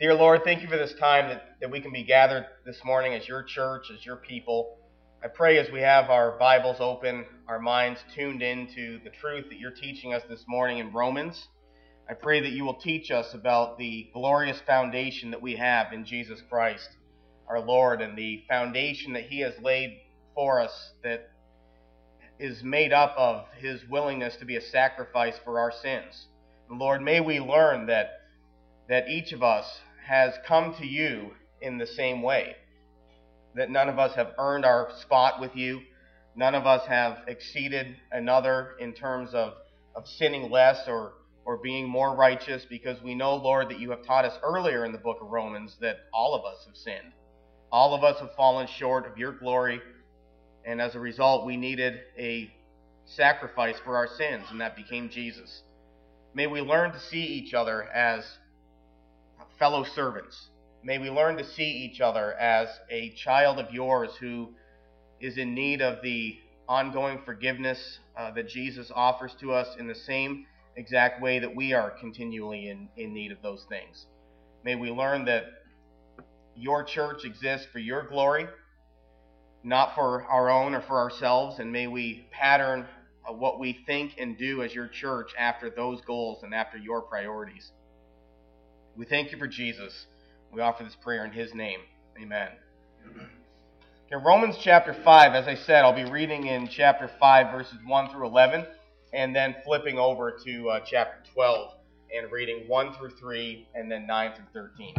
Dear Lord, thank you for this time that we can be gathered this morning as your church, as your people. I pray as we have our Bibles open, our minds tuned into the truth that you're teaching us this morning in Romans. I pray that you will teach us about the glorious foundation that we have in Jesus Christ, our Lord, and the foundation that he has laid for us that is made up of his willingness to be a sacrifice for our sins. And Lord, may we learn that each of us has come to you in the same way, that none of us have earned our spot with you. None of us have exceeded another in terms of sinning less or being more righteous, because we know, Lord, that you have taught us earlier in the book of Romans that all of us have sinned. All of us have fallen short of your glory, and as a result, we needed a sacrifice for our sins, and that became Jesus. May we learn to see each other as fellow servants. May we learn to see each other as a child of yours who is in need of the ongoing forgiveness that Jesus offers to us in the same exact way that we are continually in need of those things. May we learn that your church exists for your glory, not for our own or for ourselves, and may we pattern what we think and do as your church after those goals and after your priorities. We thank you for Jesus. We offer this prayer in his name. Amen. Okay, Romans chapter 5, as I said, I'll be reading in chapter 5, verses 1 through 11, and then flipping over to chapter 12 and reading 1 through 3, and then 9 through 13.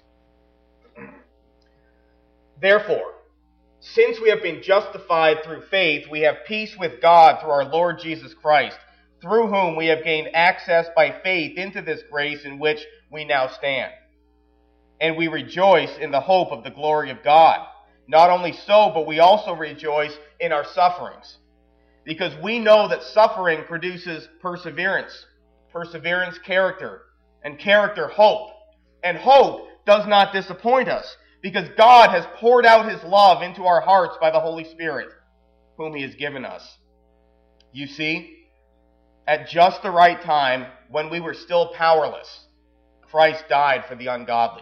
Therefore, since we have been justified through faith, we have peace with God through our Lord Jesus Christ, through whom we have gained access by faith into this grace in which we now stand. And we rejoice in the hope of the glory of God. Not only so, but we also rejoice in our sufferings, because we know that suffering produces perseverance, perseverance character, and character hope. And hope does not disappoint us, because God has poured out his love into our hearts by the Holy Spirit, whom he has given us. You see, at just the right time, when we were still powerless, Christ died for the ungodly.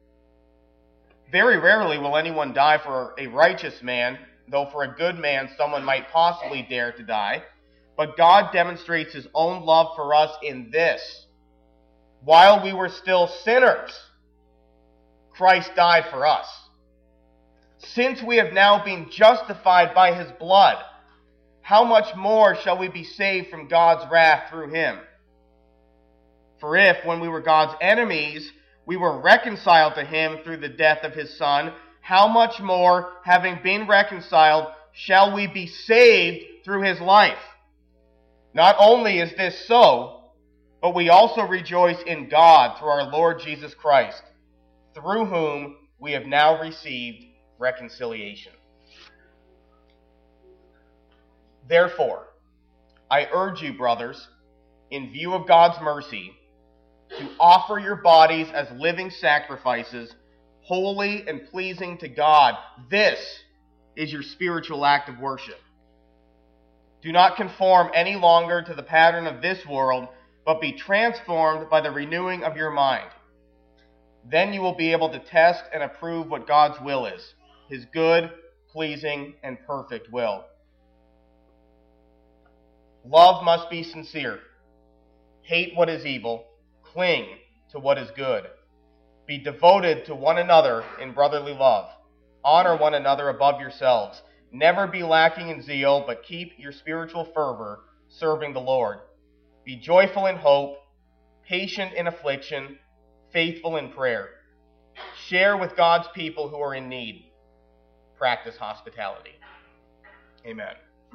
Very rarely will anyone die for a righteous man, though for a good man someone might possibly dare to die. But God demonstrates his own love for us in this: while we were still sinners, Christ died for us. Since we have now been justified by his blood, how much more shall we be saved from God's wrath through him? For if, when we were God's enemies, we were reconciled to him through the death of his Son, how much more, having been reconciled, shall we be saved through his life? Not only is this so, but we also rejoice in God through our Lord Jesus Christ, through whom we have now received reconciliation. Therefore, I urge you, brothers, in view of God's mercy, to offer your bodies as living sacrifices, holy and pleasing to God. This is your spiritual act of worship. Do not conform any longer to the pattern of this world, but be transformed by the renewing of your mind. Then you will be able to test and approve what God's will is, his good, pleasing, and perfect will. Love must be sincere. Hate what is evil. Cling to what is good. Be devoted to one another in brotherly love. Honor one another above yourselves. Never be lacking in zeal, but keep your spiritual fervor, serving the Lord. Be joyful in hope, patient in affliction, faithful in prayer. Share with God's people who are in need. Practice hospitality. Amen.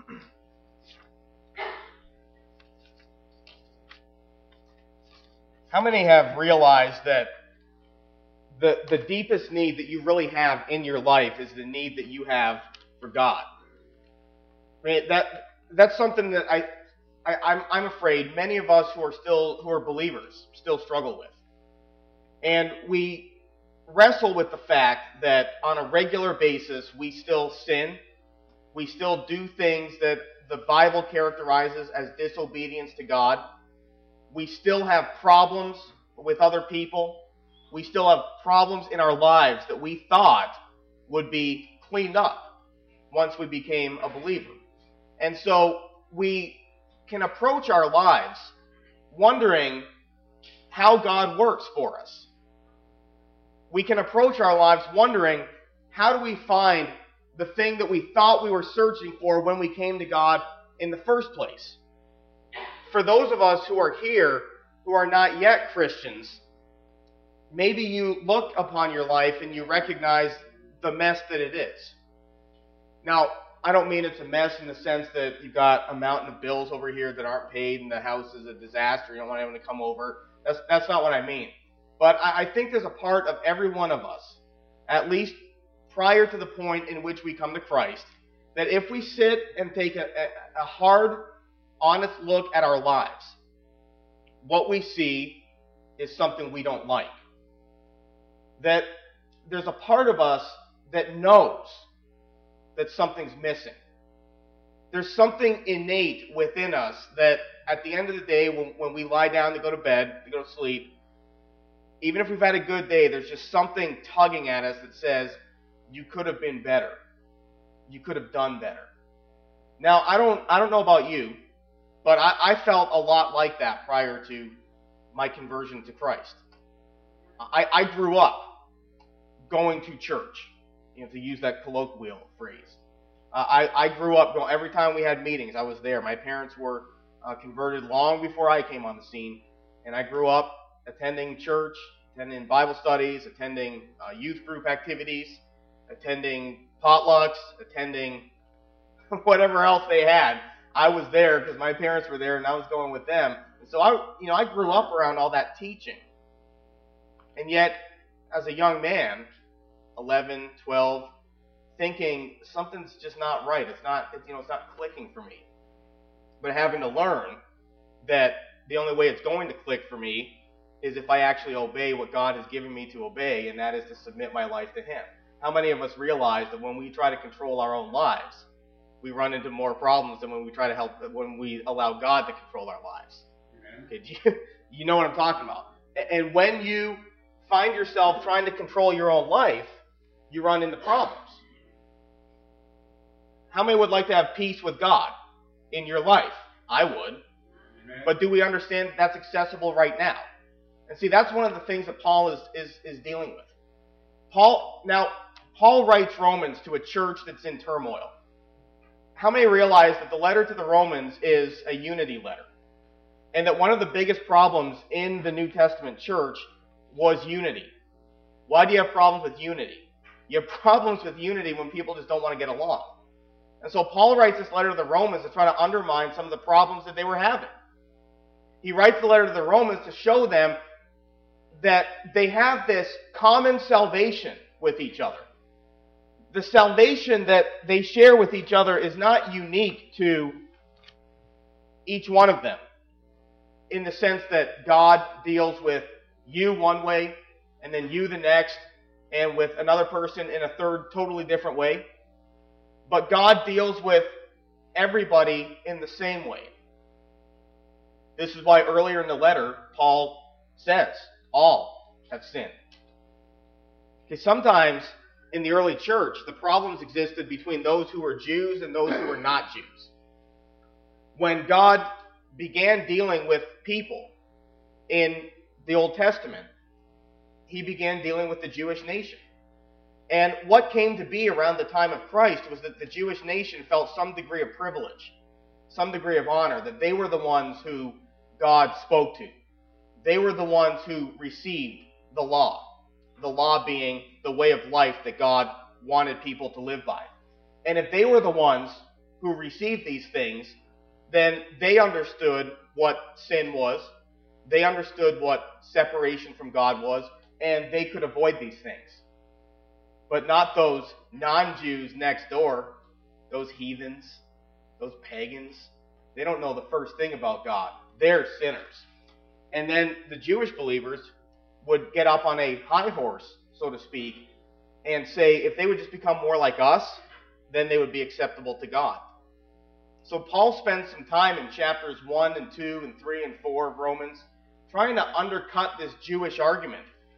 How many have realized that the deepest need that you really have in your life is the need that you have for God? Right? That's something that I'm afraid many of us who are believers still struggle with. And we wrestle with the fact that on a regular basis we still sin. We still do things that the Bible characterizes as disobedience to God. We still have problems with other people. We still have problems in our lives that we thought would be cleaned up once we became a believer. And so we can approach our lives wondering how God works for us. We can approach our lives wondering, how do we find the thing that we thought we were searching for when we came to God in the first place? For those of us who are here who are not yet Christians, maybe you look upon your life and you recognize the mess that it is. Now, I don't mean it's a mess in the sense that you've got a mountain of bills over here that aren't paid and the house is a disaster, you don't want anyone to come over. That's not what I mean. But I think there's a part of every one of us, at least prior to the point in which we come to Christ, that if we sit and take a hard, honest look at our lives, what we see is something we don't like. That there's a part of us that knows that something's missing. There's something innate within us that at the end of the day, when we lie down to go to bed, to go to sleep, even if we've had a good day, there's just something tugging at us that says, you could have been better. You could have done better. Now, I don't know about you, but I felt a lot like that prior to my conversion to Christ. I grew up going to church, to use that colloquial phrase. I grew up going, every time we had meetings, I was there. My parents were converted long before I came on the scene, and I grew up attending church, attending Bible studies, attending youth group activities, attending potlucks, attending whatever else they had. I was there because my parents were there and I was going with them. And so I grew up around all that teaching. And yet, as a young man, 11, 12, thinking something's just not right. It's not clicking for me. But having to learn that the only way it's going to click for me is if I actually obey what God has given me to obey, and that is to submit my life to Him. How many of us realize that when we try to control our own lives, we run into more problems than when we allow God to control our lives? Amen. Okay, you know what I'm talking about. And when you find yourself trying to control your own life, you run into problems. How many would like to have peace with God in your life? I would. Amen. But do we understand that that's accessible right now? And see, that's one of the things that Paul is dealing with. Paul writes Romans to a church that's in turmoil. How many realize that the letter to the Romans is a unity letter? And that one of the biggest problems in the New Testament church was unity. Why do you have problems with unity? You have problems with unity when people just don't want to get along. And so Paul writes this letter to the Romans to try to undermine some of the problems that they were having. He writes the letter to the Romans to show them that they have this common salvation with each other. The salvation that they share with each other is not unique to each one of them, in the sense that God deals with you one way, and then you the next, and with another person in a third totally different way. But God deals with everybody in the same way. This is why earlier in the letter, Paul says, all have sinned. Okay, sometimes in the early church, the problems existed between those who were Jews and those who were not Jews. When God began dealing with people in the Old Testament, He began dealing with the Jewish nation. And what came to be around the time of Christ was that the Jewish nation felt some degree of privilege, some degree of honor, that they were the ones who God spoke to. They were the ones who received the law being the way of life that God wanted people to live by. And if they were the ones who received these things, then they understood what sin was, they understood what separation from God was, and they could avoid these things. But not those non-Jews next door, those heathens, those pagans. They don't know the first thing about God. They're sinners. And then the Jewish believers would get up on a high horse, so to speak, and say if they would just become more like us, then they would be acceptable to God. So Paul spends some time in chapters 1 and 2 and 3 and 4 of Romans trying to undercut this Jewish argument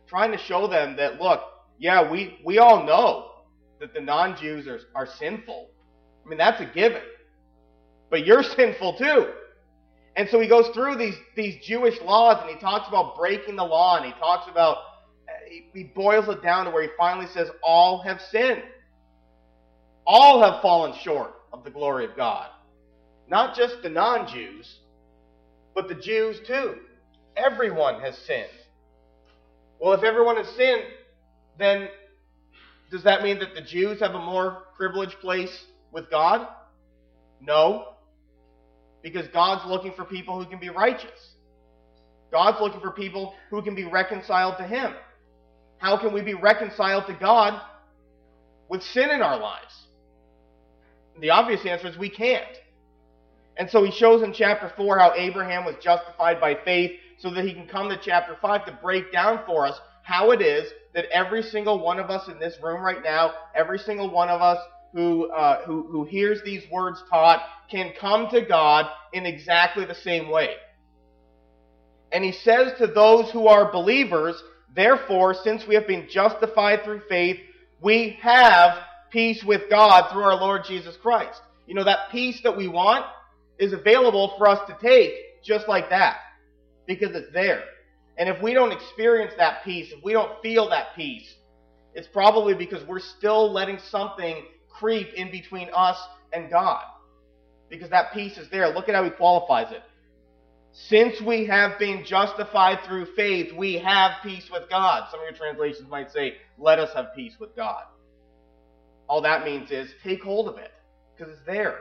trying to show them that, look, yeah, we all know that the non-Jews are sinful. I mean, that's a given. But you're sinful too. And so he goes through these Jewish laws, and he talks about breaking the law, and he talks about, he boils it down to where he finally says, all have sinned. All have fallen short of the glory of God. Not just the non-Jews, but the Jews too. Everyone has sinned. Well, if everyone has sinned, then does that mean that the Jews have a more privileged place with God? No. Because God's looking for people who can be righteous. God's looking for people who can be reconciled to Him. How can we be reconciled to God with sin in our lives? The obvious answer is we can't. And so he shows in chapter 4 how Abraham was justified by faith, so that he can come to chapter 5 to break down for us how it is that every single one of us in this room right now, every single one of us who hears these words taught, can come to God in exactly the same way. And he says to those who are believers, therefore, since we have been justified through faith, we have peace with God through our Lord Jesus Christ. You know, that peace that we want is available for us to take just like that, because it's there. And if we don't experience that peace, if we don't feel that peace, it's probably because we're still letting something creep in between us and God. Because that peace is there. Look at how he qualifies it. Since we have been justified through faith, we have peace with God. Some of your translations might say, let us have peace with God. All that means is, take hold of it, because it's there.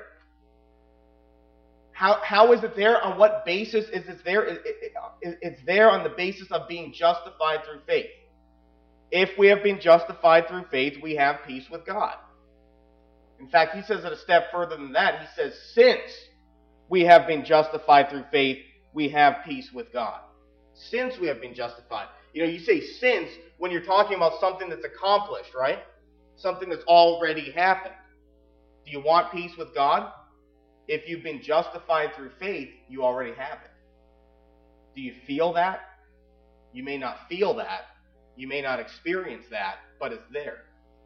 How is it there? On what basis is it there? It's there on the basis of being justified through faith. If we have been justified through faith, we have peace with God. In fact, he says it a step further than that. He says, since we have been justified through faith, we have peace with God. Since we have been justified. You know, you say since when you're talking about something that's accomplished, right? Something that's already happened. Do you want peace with God? If you've been justified through faith, you already have it. Do you feel that? You may not feel that. You may not experience that, but it's there.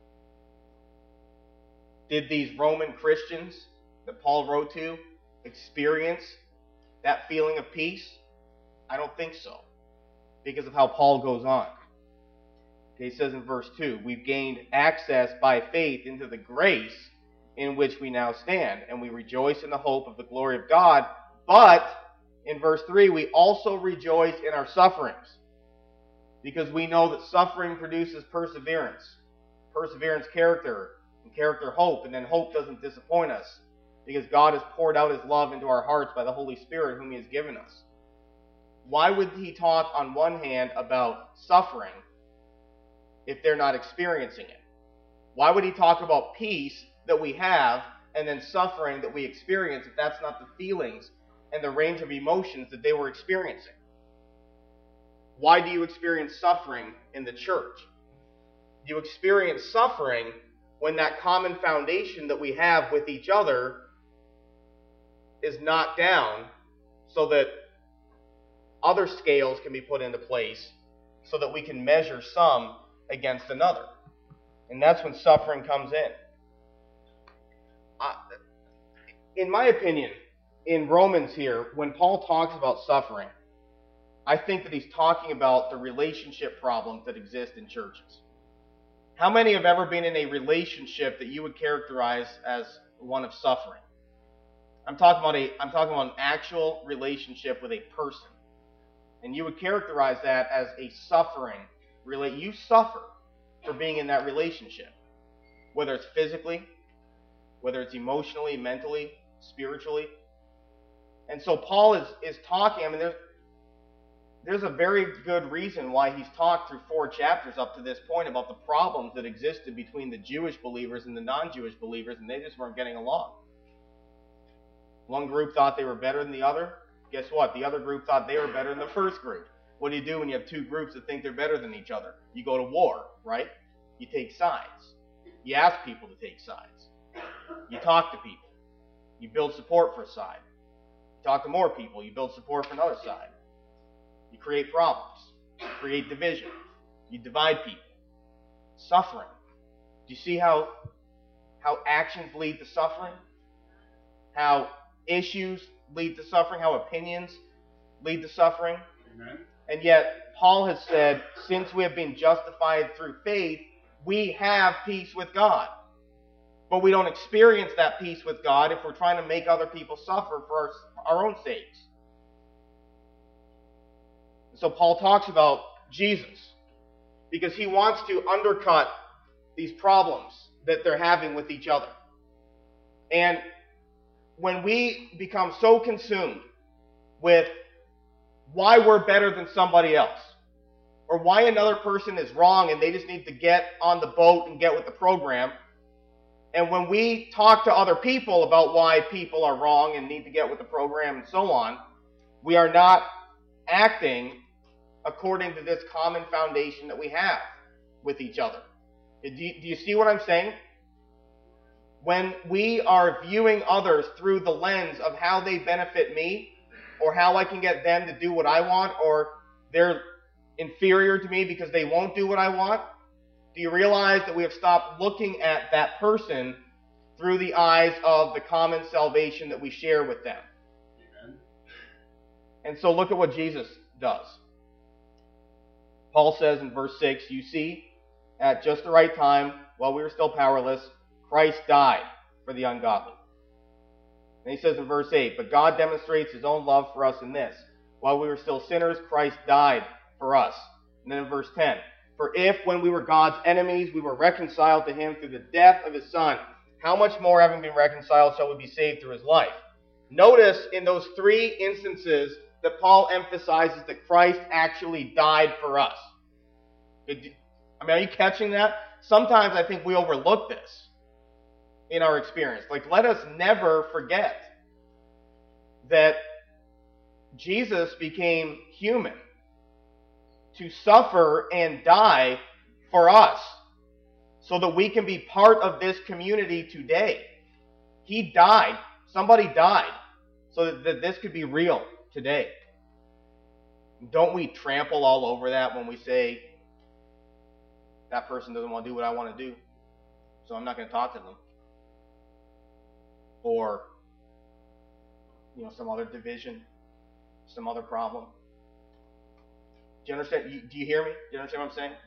Did these Roman Christians that Paul wrote to experience that feeling of peace? I don't think so, because of how Paul goes on. Okay, he says in verse 2, we've gained access by faith into the grace in which we now stand, and we rejoice in the hope of the glory of God. But, in verse 3, we also rejoice in our sufferings, because we know that suffering produces perseverance. Perseverance, character, and character, hope, and then hope doesn't disappoint us, because God has poured out His love into our hearts by the Holy Spirit whom He has given us. Why would he talk on one hand about suffering if they're not experiencing it? Why would he talk about peace that we have and then suffering that we experience if that's not the feelings and the range of emotions that they were experiencing? Why do you experience suffering in the church? You experience suffering when that common foundation that we have with each other is knocked down, so that other scales can be put into place so that we can measure some against another. And that's when suffering comes in. In my opinion, in Romans here, when Paul talks about suffering, I think that he's talking about the relationship problems that exist in churches. How many have ever been in a relationship that you would characterize as one of suffering? I'm talking about an actual relationship with a person. And you would characterize that as a suffering relationship. You suffer for being in that relationship. Whether it's physically, whether it's emotionally, mentally, spiritually. And so Paul is talking, I mean, there's a very good reason why he's talked through 4 chapters up to this point about the problems that existed between the Jewish believers and the non-Jewish believers, and they just weren't getting along. One group thought they were better than the other. Guess what? The other group thought they were better than the first group. What do you do when you have 2 groups that think they're better than each other? You go to war, right? You take sides. You ask people to take sides. You talk to people. You build support for a side. You talk to more people. You build support for another side. You create problems. You create division. You divide people. Suffering. Do you see how actions lead to suffering? How issues lead to suffering? How opinions lead to suffering? Amen. And yet, Paul has said, since we have been justified through faith, we have peace with God. But we don't experience that peace with God if we're trying to make other people suffer for our own sakes. So Paul talks about Jesus because he wants to undercut these problems that they're having with each other. And when we become so consumed with why we're better than somebody else, or why another person is wrong and they just need to get on the boat and get with the program, and when we talk to other people about why people are wrong and need to get with the program and so on, we are not acting according to this common foundation that we have with each other. Do you see what I'm saying? When we are viewing others through the lens of how they benefit me, or how I can get them to do what I want, or they're inferior to me because they won't do what I want, do you realize that we have stopped looking at that person through the eyes of the common salvation that we share with them? Amen. And so look at what Jesus does. Paul says in verse 6, you see, at just the right time, while we were still powerless, Christ died for the ungodly. And he says in verse 8, but God demonstrates his own love for us in this. While we were still sinners, Christ died for us. And then in verse 10, for if when we were God's enemies, we were reconciled to him through the death of his Son, how much more, having been reconciled, shall we be saved through his life? Notice in those three instances that Paul emphasizes that Christ actually died for us. Are you catching that? Sometimes I think we overlook this in our experience. Let us never forget that Jesus became human to suffer and die for us so that we can be part of this community today. He died. Somebody died so that this could be real today. Don't we trample all over that when we say, that person doesn't want to do what I want to do, so I'm not going to talk to them? Or, some other division, some other problem. Do you understand? Do you hear me? Do you understand what I'm saying?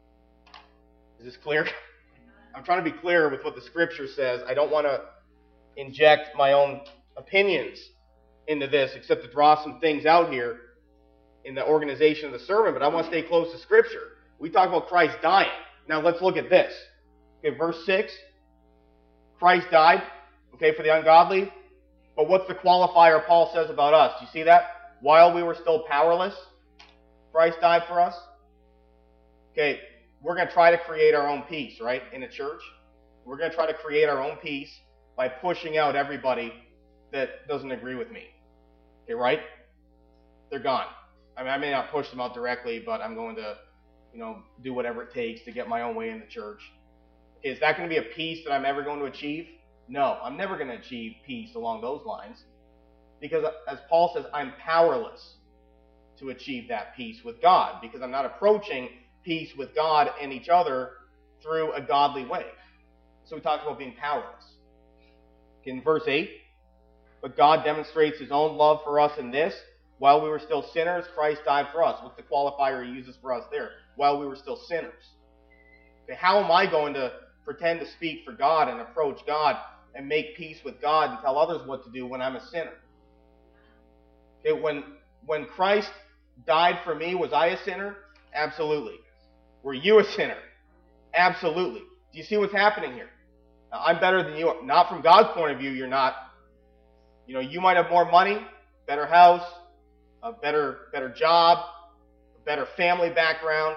Is this clear? I'm trying to be clear with what the Scripture says. I don't want to inject my own opinions into this, except to draw some things out here in the organization of the sermon, but I want to stay close to Scripture. We talk about Christ dying. Now let's look at this. Okay, verse 6. Christ died, for the ungodly. But what's the qualifier Paul says about us? Do you see that? While we were still powerless, Christ died for us. Okay, we're going to try to create our own peace, right, in a church. We're going to try to create our own peace by pushing out everybody that doesn't agree with me. Okay, right? They're gone. I may not push them out directly, but I'm going to, do whatever it takes to get my own way in the church. Is that going to be a peace that I'm ever going to achieve? No, I'm never going to achieve peace along those lines. Because as Paul says, I'm powerless to achieve that peace with God, because I'm not approaching peace with God and each other through a godly way. So we talked about being powerless. In verse 8, but God demonstrates his own love for us in this: while we were still sinners, Christ died for us. What's the qualifier he uses for us there? While we were still sinners. Okay, how am I going to pretend to speak for God and approach God and make peace with God and tell others what to do when I'm a sinner? Okay, when Christ died for me, was I a sinner? Absolutely. Were you a sinner? Absolutely. Do you see what's happening here? Now, I'm better than you. Not from God's point of view, you're not. You might have more money, better house, a better job, a better family background.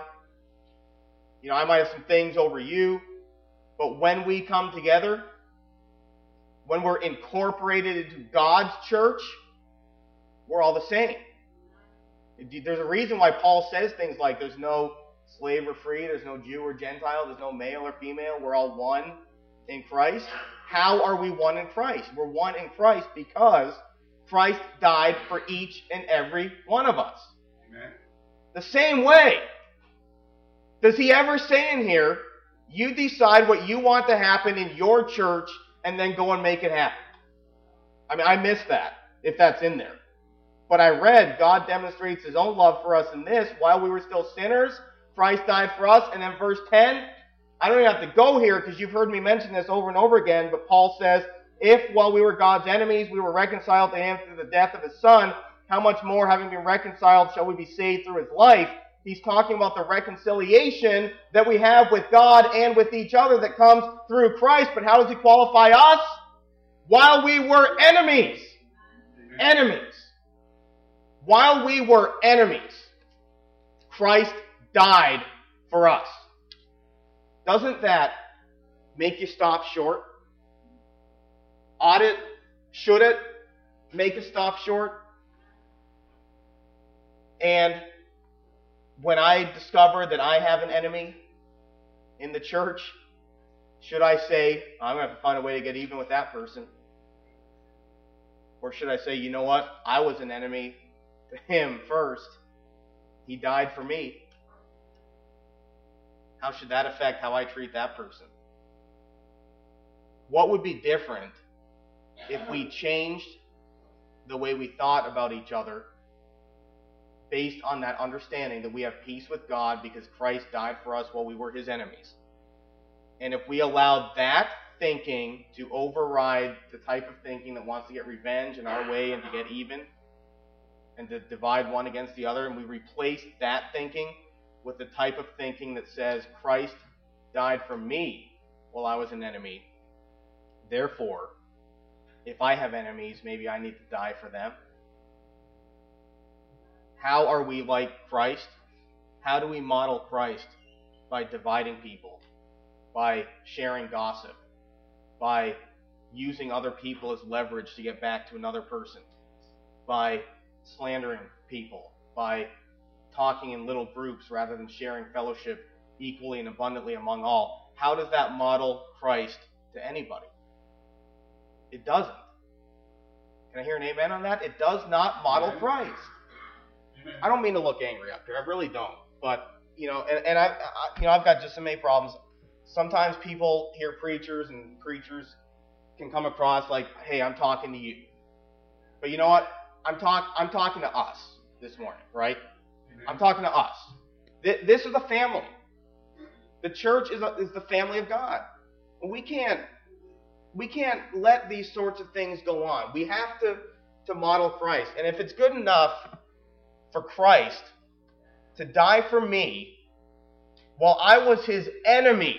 I might have some things over you. But when we come together, when we're incorporated into God's church, we're all the same. There's a reason why Paul says things like there's no slave or free, there's no Jew or Gentile, there's no male or female, we're all one in Christ. How are we one in Christ? We're one in Christ because Christ died for each and every one of us. Amen. The same way Does he ever say in here, you decide what you want to happen in your church and then go and make it happen? I mean, I missed that, if that's in there. But I read God demonstrates his own love for us in this: while we were still sinners, Christ died for us. And then verse 10, I don't even have to go here because you've heard me mention this over and over again, but Paul says, if while we were God's enemies, we were reconciled to him through the death of his Son, how much more, having been reconciled, shall we be saved through his life? He's talking about the reconciliation that we have with God and with each other that comes through Christ. But how does he qualify us? While we were enemies. Enemies. While we were enemies, Christ died for us. Doesn't that make you stop short? Ought it? Should it make us stop short? And when I discover that I have an enemy in the church, should I say, I'm going to have to find a way to get even with that person? Or should I say, you know what? I was an enemy to him first. He died for me. How should that affect how I treat that person? What would be different if we changed the way we thought about each other based on that understanding that we have peace with God because Christ died for us while we were his enemies? And if we allowed that thinking to override the type of thinking that wants to get revenge in our way and to get even and to divide one against the other, and we replace that thinking with the type of thinking that says, Christ died for me while I was an enemy. Therefore, if I have enemies, maybe I need to die for them. How are we like Christ? How do we model Christ? By dividing people, by sharing gossip, by using other people as leverage to get back to another person, by slandering people, by talking in little groups rather than sharing fellowship equally and abundantly among all. How does that model Christ to anybody? It doesn't. Can I hear an amen on that? It does not model Christ. I don't mean to look angry up here. I really don't. But, I've got just so many problems. Sometimes people hear preachers, and preachers can come across like, hey, I'm talking to you. But you know what? I'm talking to us this morning, right? I'm talking to us. This is a family. The church is the family of God. We can't let these sorts of things go on. We have to model Christ. And if it's good enough for Christ to die for me while I was his enemy,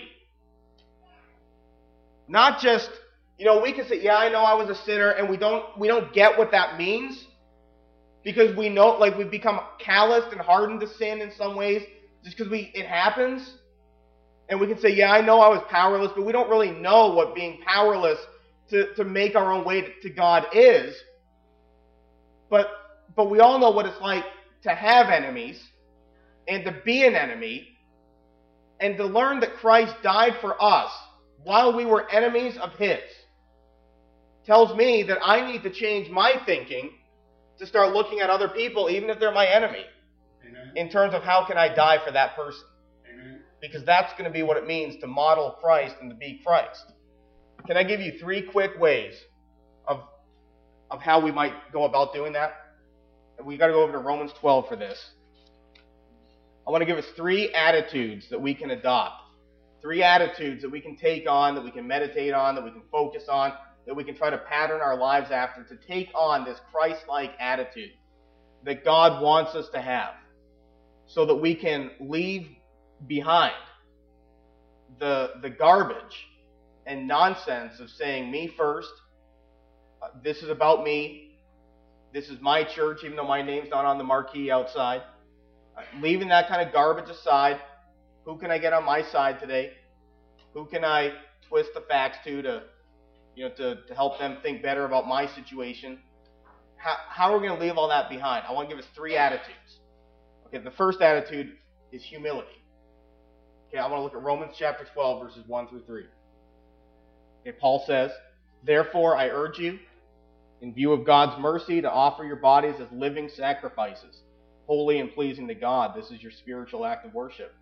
not just, we can say, yeah, I know I was a sinner, and we don't get what that means because we know, like, we've become calloused and hardened to sin in some ways just because it happens. And we can say, yeah, I know I was powerless, but we don't really know what being powerless to make our own way to God is. But we all know what it's like to have enemies and to be an enemy and to learn that Christ died for us while we were enemies of his. Tells me that I need to change my thinking to start looking at other people, even if they're my enemy, Amen, in terms of how can I die for that person. Amen. Because that's going to be what it means to model Christ and to be Christ. Can I give you 3 quick ways of how we might go about doing that? We've got to go over to Romans 12 for this. I want to give us 3 attitudes that we can adopt. 3 attitudes that we can take on, that we can meditate on, that we can focus on, that we can try to pattern our lives after to take on this Christ-like attitude that God wants us to have so that we can leave behind the garbage and nonsense of saying me first, this is about me, this is my church, even though my name's not on the marquee outside. Leaving that kind of garbage aside, who can I get on my side today? Who can I twist the facts to help them think better about my situation? How are we going to leave all that behind? I want to give us 3 attitudes. Okay, the first attitude is humility. Okay, I want to look at Romans chapter 12, verses 1 through 3. Okay, Paul says, therefore I urge you, in view of God's mercy, to offer your bodies as living sacrifices, holy and pleasing to God. This is your spiritual act of worship.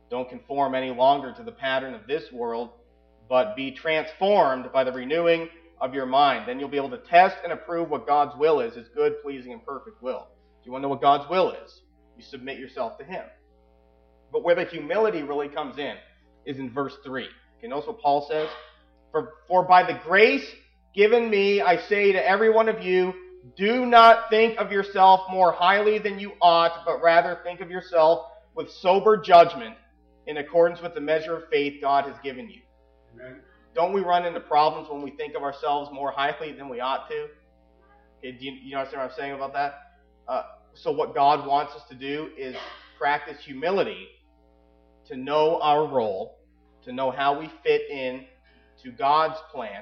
Don't conform any longer to the pattern of this world, but be transformed by the renewing of your mind. Then you'll be able to test and approve what God's will is, His good, pleasing, and perfect will. Do you want to know what God's will is? You submit yourself to Him. But where the humility really comes in is in verse 3. Okay, notice what Paul says? For by the grace given me, I say to every one of you, do not think of yourself more highly than you ought, but rather think of yourself with sober judgment in accordance with the measure of faith God has given you. Amen. Don't we run into problems when we think of ourselves more highly than we ought to? Okay, do you understand what I'm saying about that? So what God wants us to do is practice humility to know our role, to know how we fit in to God's plan.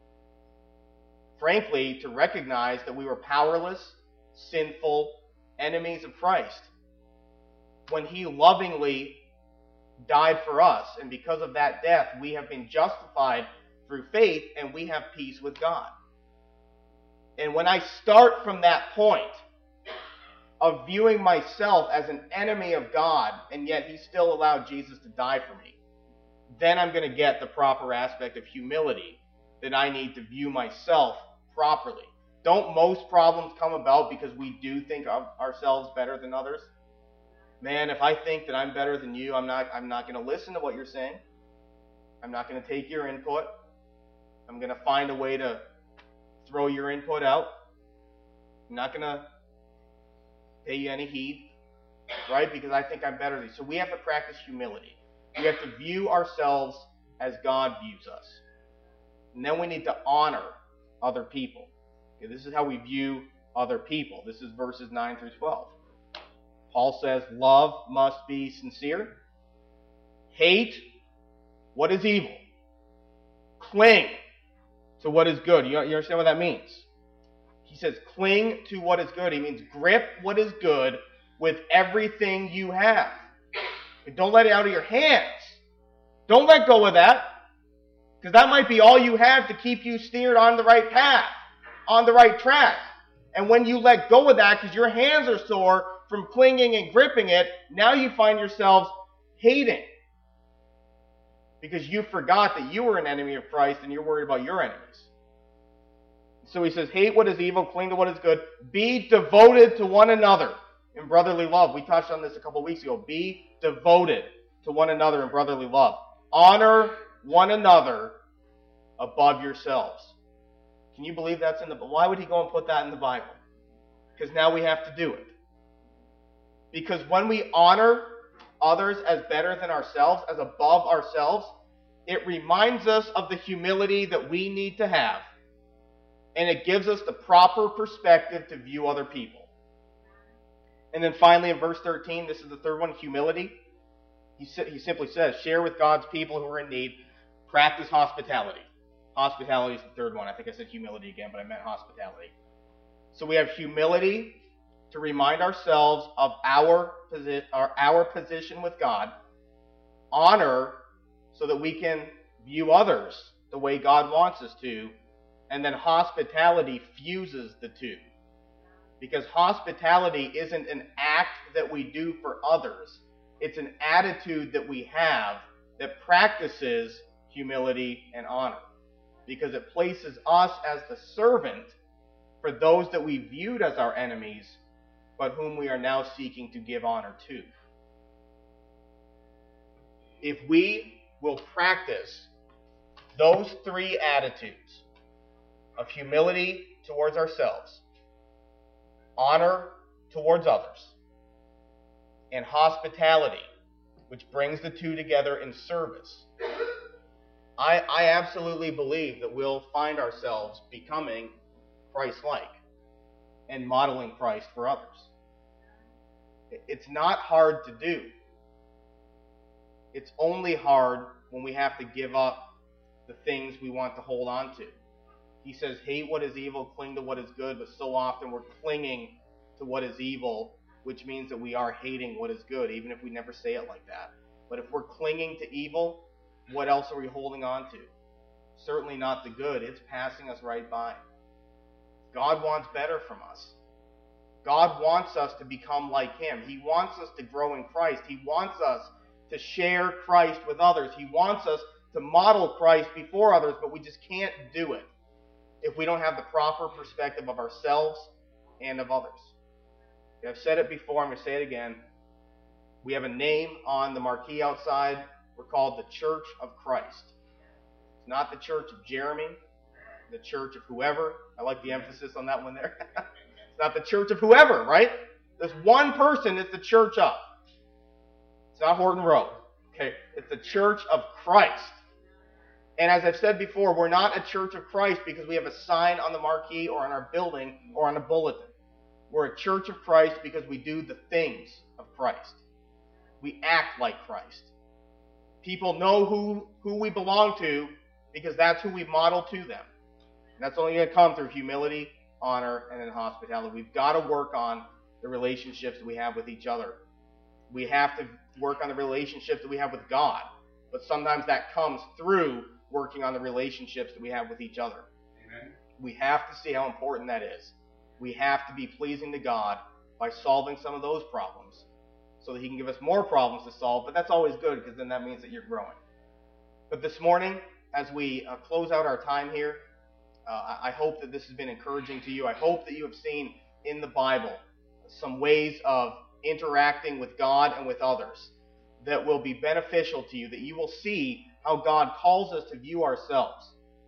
Frankly, to recognize that we were powerless, sinful enemies of Christ when He lovingly died for us, and because of that death, we have been justified through faith, and we have peace with God. And when I start from that point of viewing myself as an enemy of God, and yet He still allowed Jesus to die for me, then I'm going to get the proper aspect of humility that I need to view myself properly. Don't most problems come about because we do think of ourselves better than others? Man, if I think that I'm better than you, I'm not going to listen to what you're saying. I'm not going to take your input. I'm going to find a way to throw your input out. I'm not going to pay you any heed, right? Because I think I'm better than you. So we have to practice humility. We have to view ourselves as God views us. And then we need to honor other people. Okay, this is how we view other people. This is verses 9 through 12. Paul says, love must be sincere. Hate what is evil. Cling to what is good. You understand what that means? He says, cling to what is good. He means grip what is good with everything you have. And don't let it out of your hands. Don't let go of that. Because that might be all you have to keep you steered on the right path, on the right track. And when you let go of that, because your hands are sore from clinging and gripping it, now you find yourselves hating. Because you forgot that you were an enemy of Christ and you're worried about your enemies. So he says, hate what is evil, cling to what is good. Be devoted to one another in brotherly love. We touched on this a couple of weeks ago. Be devoted to one another in brotherly love. Honor one another above yourselves. Can you believe that's in the Bible? Why would he go and put that in the Bible? Because now we have to do it. Because when we honor others as better than ourselves, as above ourselves, it reminds us of the humility that we need to have. And it gives us the proper perspective to view other people. And then finally in verse 13, this is the third one, humility. He simply says, share with God's people who are in need. Practice hospitality. Hospitality is the third one. I think I said humility again, but I meant hospitality. So we have humility to remind ourselves of our position with God. Honor so that we can view others the way God wants us to. And then hospitality fuses the two. Because hospitality isn't an act that we do for others. It's an attitude that we have that practices humility and honor. Because it places us as the servant for those that we viewed as our enemies, but whom we are now seeking to give honor to. If we will practice those three attitudes of humility towards ourselves, honor towards others, and hospitality, which brings the two together in service, I absolutely believe that we'll find ourselves becoming Christ-like and modeling Christ for others. It's not hard to do. It's only hard when we have to give up the things we want to hold on to. He says, hate what is evil, cling to what is good, but so often we're clinging to what is evil, which means that we are hating what is good, even if we never say it like that. But if we're clinging to evil, what else are we holding on to? Certainly not the good. It's passing us right by. God wants better from us. God wants us to become like Him. He wants us to grow in Christ. He wants us to share Christ with others. He wants us to model Christ before others, but we just can't do it if we don't have the proper perspective of ourselves and of others. I've said it before, I'm going to say it again. We have a name on the marquee outside. We're called the Church of Christ. It's not the Church of Jeremy, the Church of whoever. I like the emphasis on that one there. It's not the Church of whoever, right? There's one person it's the Church of. It's not Horton Road. Okay? It's the Church of Christ. And as I've said before, we're not a Church of Christ because we have a sign on the marquee or on our building or on a bulletin. We're a Church of Christ because we do the things of Christ. We act like Christ. People know who we belong to because that's who we model to them. And that's only going to come through humility, honor, and then hospitality. We've got to work on the relationships that we have with each other. We have to work on the relationships that we have with God. But sometimes that comes through working on the relationships that we have with each other. Amen. We have to see how important that is. We have to be pleasing to God by solving some of those problems so that He can give us more problems to solve. But that's always good because then that means that you're growing. But this morning, as we close out our time here, I hope that this has been encouraging to you. I hope that you have seen in the Bible some ways of interacting with God and with others that will be beneficial to you, that you will see how God calls us to view ourselves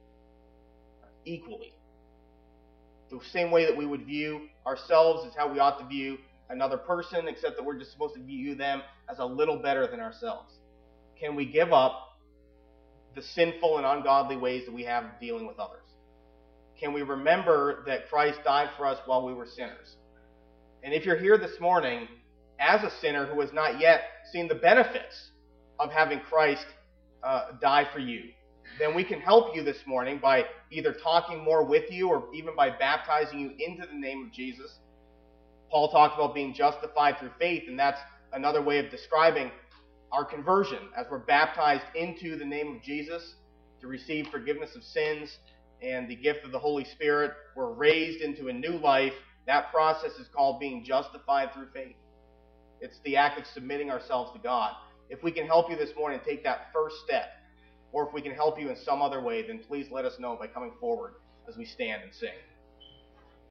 equally. The same way that we would view ourselves is how we ought to view another person, except that we're just supposed to view them as a little better than ourselves. Can we give up the sinful and ungodly ways that we have of dealing with others? Can we remember that Christ died for us while we were sinners? And if you're here this morning as a sinner who has not yet seen the benefits of having Christ die for you, then we can help you this morning by either talking more with you or even by baptizing you into the name of Jesus. Paul talked about being justified through faith, and that's another way of describing our conversion. As we're baptized into the name of Jesus to receive forgiveness of sins and the gift of the Holy Spirit, we're raised into a new life. That process is called being justified through faith. It's the act of submitting ourselves to God. If we can help you this morning take that first step, or if we can help you in some other way, then please let us know by coming forward as we stand and sing.